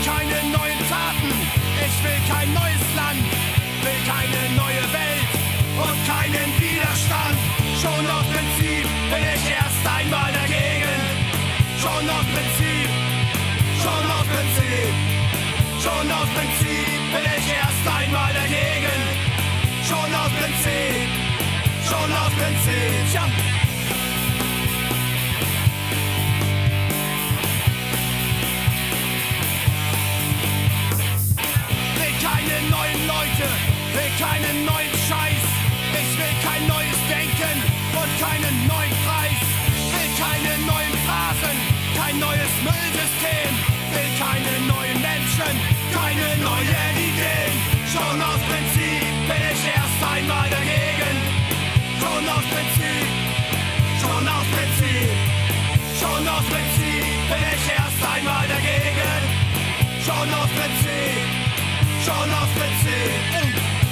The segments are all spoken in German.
keine neuen Taten, ich will kein neues Land, will keine neue Welt und keinen Widerstand. Schon aus Prinzip bin ich erst einmal dagegen. Schon aus Prinzip, schon aus Prinzip, schon aus Prinzip bin ich erst einmal dagegen. Schon aus Prinzip, schon aus Prinzip, ja. Keine neuen Leute, will keinen neuen Scheiß. Ich will kein neues Denken und keinen neuen Preis. Will keine neuen Phrasen, kein neues Müllsystem. Will keine neuen Menschen, keine neuen Ideen. Schon aus Prinzip bin ich erst einmal dagegen. Schon aus Prinzip, schon aus Prinzip, schon aus Prinzip bin ich erst einmal dagegen. Schon aus Prinzip, schon aus Prinzip.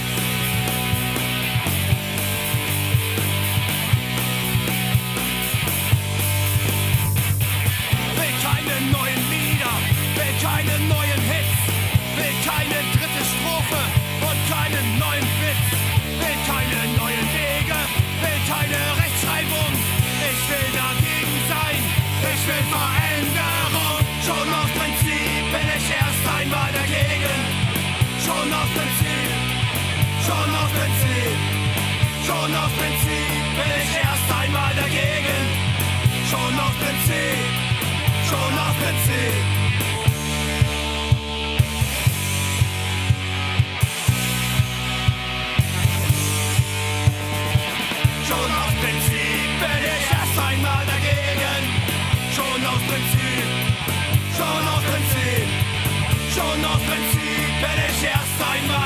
Will keine neuen Lieder, will keine neuen Hits, will keine dritte Strophe und keinen neuen Witz. Will keine neuen Wege, will keine Rechtschreibung. Ich will dagegen sein, ich will Veränderung. Schon aus Prinzip bin ich erst einmal dagegen. Schon aus Prinzip, schon aus Prinzip, schon aus Prinzip bin ich erst einmal dagegen. Schon aus Prinzip, schon aus Prinzip. Schon aus Prinzip bin ich erst einmal dagegen. Schon aus Prinzip, schon aus Prinzip, schon aus Prinzip bin ich erst einmal